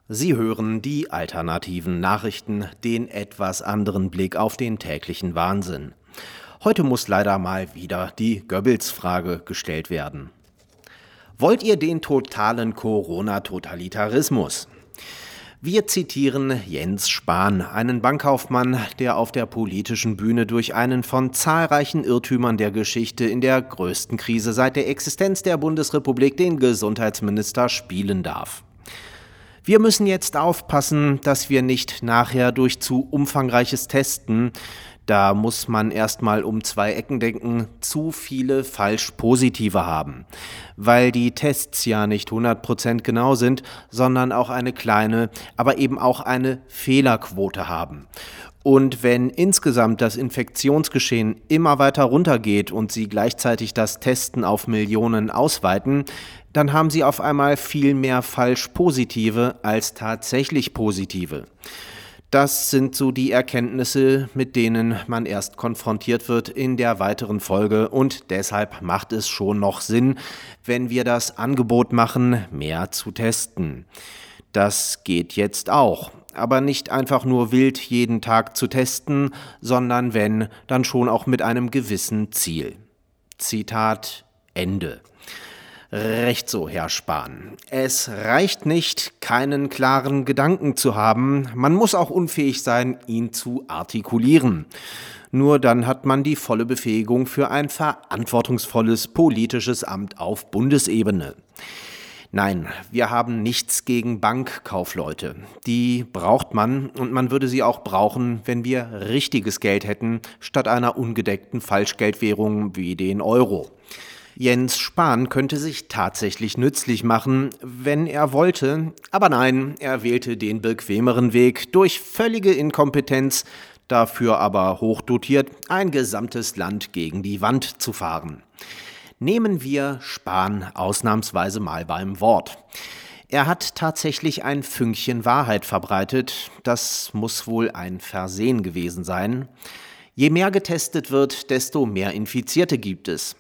Sie hören die alternativen Nachrichten, den etwas anderen Blick auf den täglichen Wahnsinn. Heute muss leider mal wieder die Goebbels-Frage gestellt werden. Wollt ihr den totalen Corona-Totalitarismus? Wir zitieren Jens Spahn, einen Bankkaufmann, der auf der politischen Bühne durch einen von zahlreichen Irrtümern der Geschichte in der größten Krise seit der Existenz der Bundesrepublik den Gesundheitsminister spielen darf. Wir müssen jetzt aufpassen, dass wir nicht nachher durch zu umfangreiches Testen, da muss man erstmal um 2 Ecken denken, zu viele Falsch-Positive haben. Weil die Tests ja nicht 100% genau sind, sondern auch eine kleine, aber eben auch eine Fehlerquote haben. Und wenn insgesamt das Infektionsgeschehen immer weiter runtergeht und sie gleichzeitig das Testen auf Millionen ausweiten, dann haben sie auf einmal viel mehr Falsch-Positive als tatsächlich Positive. Das sind so die Erkenntnisse, mit denen man erst konfrontiert wird in der weiteren Folge, und deshalb macht es schon noch Sinn, wenn wir das Angebot machen, mehr zu testen. Das geht jetzt auch, aber nicht einfach nur wild jeden Tag zu testen, sondern wenn, dann schon auch mit einem gewissen Ziel. Zitat Ende. Recht so, Herr Spahn. Es reicht nicht, keinen klaren Gedanken zu haben, man muss auch unfähig sein, ihn zu artikulieren. Nur dann hat man die volle Befähigung für ein verantwortungsvolles politisches Amt auf Bundesebene. Nein, wir haben nichts gegen Bankkaufleute. Die braucht man, und man würde sie auch brauchen, wenn wir richtiges Geld hätten, statt einer ungedeckten Falschgeldwährung wie den Euro. Jens Spahn könnte sich tatsächlich nützlich machen, wenn er wollte, aber nein, er wählte den bequemeren Weg, durch völlige Inkompetenz, dafür aber hochdotiert, ein gesamtes Land gegen die Wand zu fahren. Nehmen wir Spahn ausnahmsweise mal beim Wort. Er hat tatsächlich ein Fünkchen Wahrheit verbreitet, das muss wohl ein Versehen gewesen sein. Je mehr getestet wird, desto mehr Infizierte gibt es.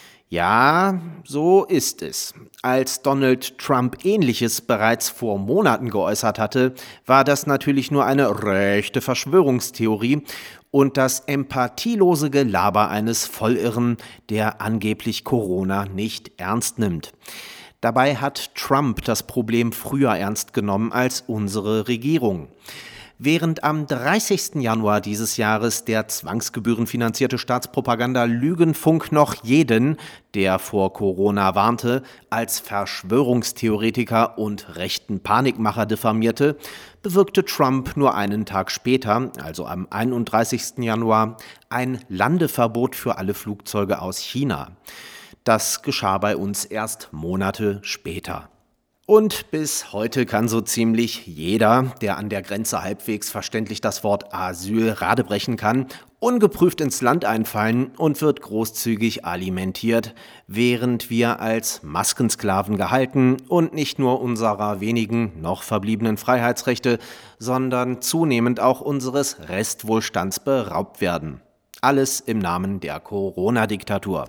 Ja, so ist es. Als Donald Trump Ähnliches bereits vor Monaten geäußert hatte, war das natürlich nur eine rechte Verschwörungstheorie und das empathielose Gelaber eines Vollirren, der angeblich Corona nicht ernst nimmt. Dabei hat Trump das Problem früher ernst genommen als unsere Regierung. Während am 30. Januar dieses Jahres der zwangsgebührenfinanzierte Staatspropaganda Lügenfunk noch jeden, der vor Corona warnte, als Verschwörungstheoretiker und rechten Panikmacher diffamierte, bewirkte Trump nur einen Tag später, also am 31. Januar, ein Landeverbot für alle Flugzeuge aus China. Das geschah bei uns erst Monate später. Und bis heute kann so ziemlich jeder, der an der Grenze halbwegs verständlich das Wort Asyl radebrechen kann, ungeprüft ins Land einfallen und wird großzügig alimentiert, während wir als Maskensklaven gehalten und nicht nur unserer wenigen noch verbliebenen Freiheitsrechte, sondern zunehmend auch unseres Restwohlstands beraubt werden. Alles im Namen der Corona-Diktatur.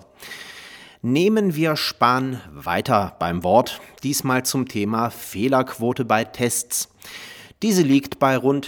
Nehmen wir Spahn weiter beim Wort, diesmal zum Thema Fehlerquote bei Tests. Diese liegt bei rund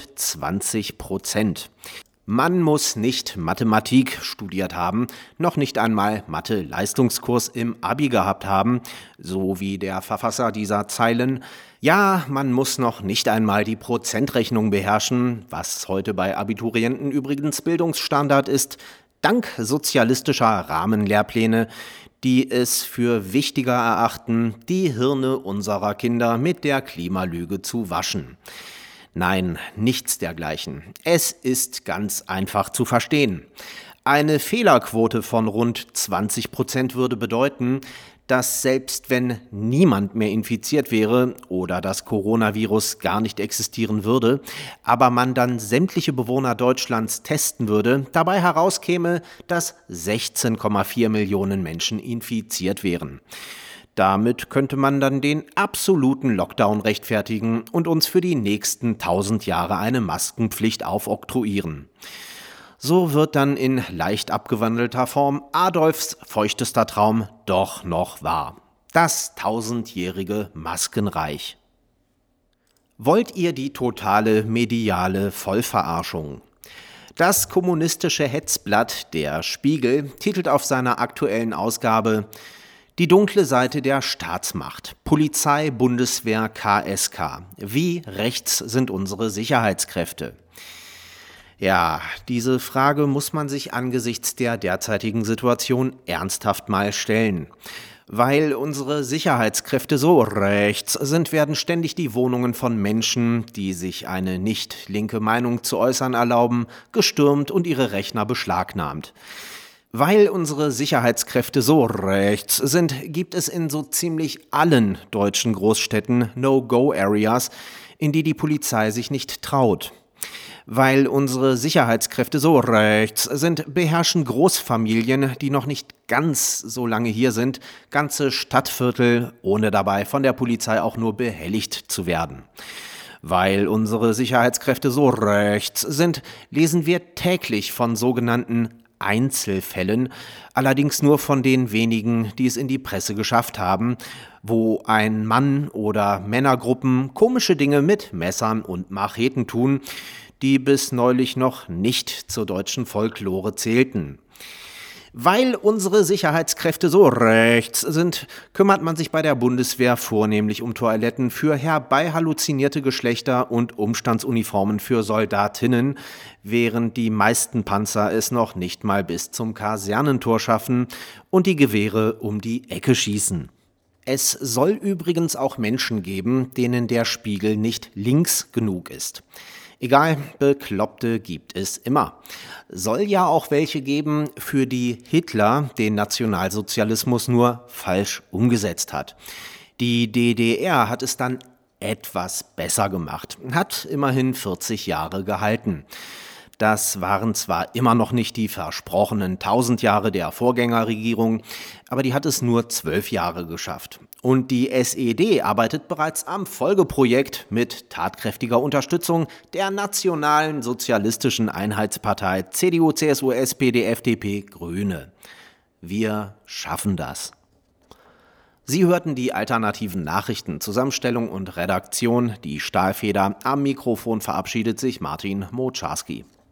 20%. Man muss nicht Mathematik studiert haben, noch nicht einmal Mathe-Leistungskurs im Abi gehabt haben, so wie der Verfasser dieser Zeilen. Ja, man muss noch nicht einmal die Prozentrechnung beherrschen, was heute bei Abiturienten übrigens Bildungsstandard ist, dank sozialistischer Rahmenlehrpläne, die es für wichtiger erachten, die Hirne unserer Kinder mit der Klimalüge zu waschen. Nein, nichts dergleichen. Es ist ganz einfach zu verstehen. Eine Fehlerquote von rund 20% würde bedeuten, dass selbst wenn niemand mehr infiziert wäre oder das Coronavirus gar nicht existieren würde, aber man dann sämtliche Bewohner Deutschlands testen würde, dabei herauskäme, dass 16,4 Millionen Menschen infiziert wären. Damit könnte man dann den absoluten Lockdown rechtfertigen und uns für die nächsten 1000 Jahre eine Maskenpflicht aufoktroyieren. So wird dann in leicht abgewandelter Form Adolfs feuchtester Traum doch noch wahr. Das 1000-jährige Maskenreich. Wollt ihr die totale mediale Vollverarschung? Das kommunistische Hetzblatt Der Spiegel titelt auf seiner aktuellen Ausgabe Die dunkle Seite der Staatsmacht. Polizei, Bundeswehr, KSK. Wie rechts sind unsere Sicherheitskräfte? Ja, diese Frage muss man sich angesichts der derzeitigen Situation ernsthaft mal stellen. Weil unsere Sicherheitskräfte so rechts sind, werden ständig die Wohnungen von Menschen, die sich eine nicht linke Meinung zu äußern erlauben, gestürmt und ihre Rechner beschlagnahmt. Weil unsere Sicherheitskräfte so rechts sind, gibt es in so ziemlich allen deutschen Großstädten No-Go-Areas, in die die Polizei sich nicht traut. Weil unsere Sicherheitskräfte so rechts sind, beherrschen Großfamilien, die noch nicht ganz so lange hier sind, ganze Stadtviertel, ohne dabei von der Polizei auch nur behelligt zu werden. Weil unsere Sicherheitskräfte so rechts sind, lesen wir täglich von sogenannten Einzelfällen, allerdings nur von den wenigen, die es in die Presse geschafft haben, wo ein Mann oder Männergruppen komische Dinge mit Messern und Macheten tun, die bis neulich noch nicht zur deutschen Folklore zählten. Weil unsere Sicherheitskräfte so rechts sind, kümmert man sich bei der Bundeswehr vornehmlich um Toiletten für herbeihalluzinierte Geschlechter und Umstandsuniformen für Soldatinnen, während die meisten Panzer es noch nicht mal bis zum Kasernentor schaffen und die Gewehre um die Ecke schießen. Es soll übrigens auch Menschen geben, denen der Spiegel nicht links genug ist. Egal, Bekloppte gibt es immer. Soll ja auch welche geben, für die Hitler den Nationalsozialismus nur falsch umgesetzt hat. Die DDR hat es dann etwas besser gemacht, hat immerhin 40 Jahre gehalten. Das waren zwar immer noch nicht die versprochenen 1000 Jahre der Vorgängerregierung, aber die hat es nur 12 Jahre geschafft. Und die SED arbeitet bereits am Folgeprojekt mit tatkräftiger Unterstützung der Nationalen Sozialistischen Einheitspartei CDU, CSU, SPD, FDP, Grüne. Wir schaffen das. Sie hörten die alternativen Nachrichten, Zusammenstellung und Redaktion, die Stahlfeder. Am Mikrofon verabschiedet sich Martin Moczarski.